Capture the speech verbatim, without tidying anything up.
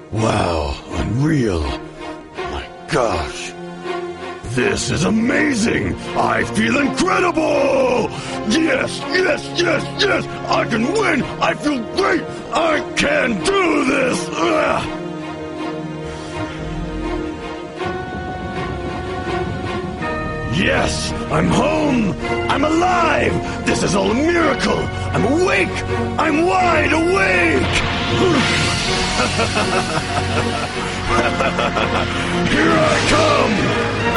Wow, unreal. My gosh. This is amazing! I feel incredible! Yes, yes, yes, yes! I can win! I feel great! I can do this! Ugh. Yes! I'm home! I'm alive! This is all a miracle! I'm awake! I'm wide awake! Here I come!